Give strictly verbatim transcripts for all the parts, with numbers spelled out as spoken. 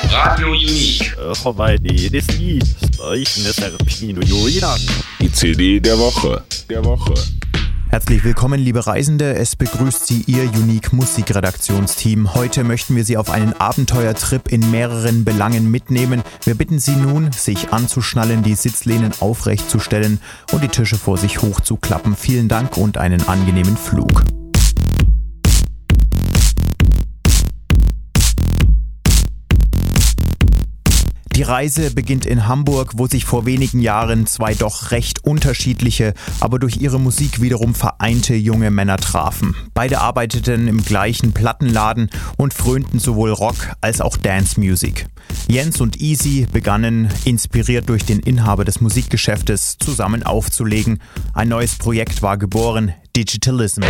Radio Unique. Die C D der Woche. Der Woche. Herzlich willkommen, liebe Reisende. Es begrüßt Sie Ihr Unique Musikredaktionsteam. Heute möchten wir Sie auf einen Abenteuertrip in mehreren Belangen mitnehmen. Wir bitten Sie nun, sich anzuschnallen, die Sitzlehnen aufrecht zu stellen und die Tische vor sich hochzuklappen. Vielen Dank und einen angenehmen Flug. Die Reise beginnt in Hamburg, wo sich vor wenigen Jahren zwei doch recht unterschiedliche, aber durch ihre Musik wiederum vereinte junge Männer trafen. Beide arbeiteten im gleichen Plattenladen und frönten sowohl Rock als auch Dance Music. Jens und Easy begannen, inspiriert durch den Inhaber des Musikgeschäftes, zusammen aufzulegen. Ein neues Projekt war geboren, Digitalism.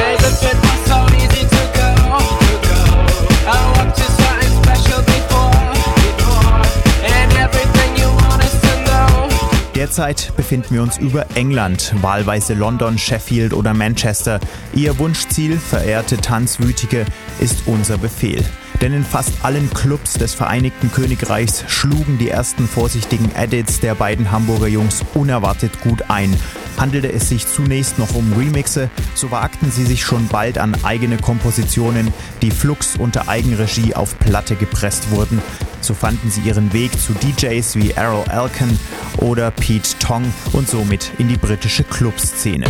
Derzeit befinden wir uns über England, wahlweise London, Sheffield oder Manchester. Ihr Wunschziel, verehrte Tanzwütige, ist unser Befehl. Denn in fast allen Clubs des Vereinigten Königreichs schlugen die ersten vorsichtigen Edits der beiden Hamburger Jungs unerwartet gut ein. Handelte es sich zunächst noch um Remixe, so wagten sie sich schon bald an eigene Kompositionen, die flugs unter Eigenregie auf Platte gepresst wurden. So fanden sie ihren Weg zu D Js wie Errol Alkan oder Pete Tong und somit in die britische Clubszene.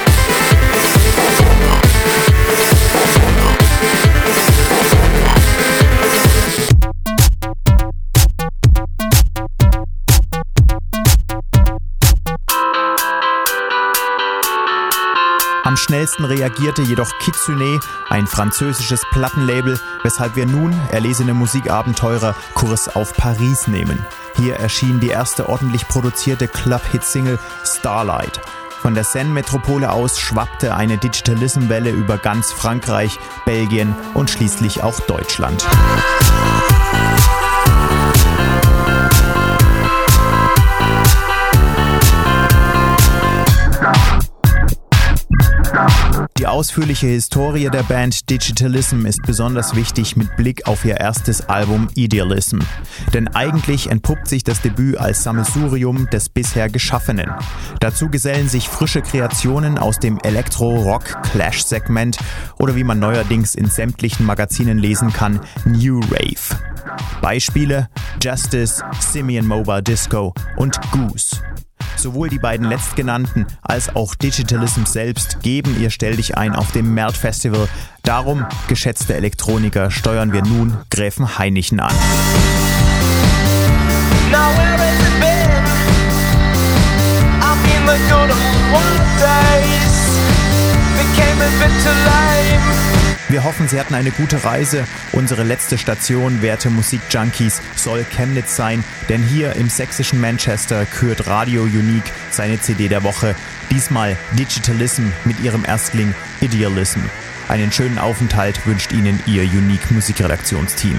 Am schnellsten reagierte jedoch Kitsune, ein französisches Plattenlabel, weshalb wir nun, erlesene Musikabenteurer, Kurs auf Paris nehmen. Hier erschien die erste ordentlich produzierte Club-Hit-Single Starlight. Von der Seine-Metropole aus schwappte eine Digitalism-Welle über ganz Frankreich, Belgien und schließlich auch Deutschland. Die ausführliche Historie der Band Digitalism ist besonders wichtig mit Blick auf ihr erstes Album Idealism. Denn eigentlich entpuppt sich das Debüt als Sammelsurium des bisher Geschaffenen. Dazu gesellen sich frische Kreationen aus dem Elektro-Rock-Clash-Segment oder wie man neuerdings in sämtlichen Magazinen lesen kann, New Rave. Beispiele: Justice, Simian Mobile Disco und Goose. Sowohl die beiden letztgenannten als auch Digitalism selbst geben ihr Stelldichein auf dem Melt Festival. Darum, geschätzte Elektroniker, steuern wir nun Gräfen Hainichen an. Now where has it been? I've been the good old days. Became a bit too lame. Wir hoffen, Sie hatten eine gute Reise. Unsere letzte Station, werte Musikjunkies, soll Chemnitz sein, denn hier im sächsischen Manchester kürt Radio Unique seine C D der Woche. Diesmal Digitalism mit ihrem Erstling Idealism. Einen schönen Aufenthalt wünscht Ihnen Ihr Unique Musikredaktionsteam.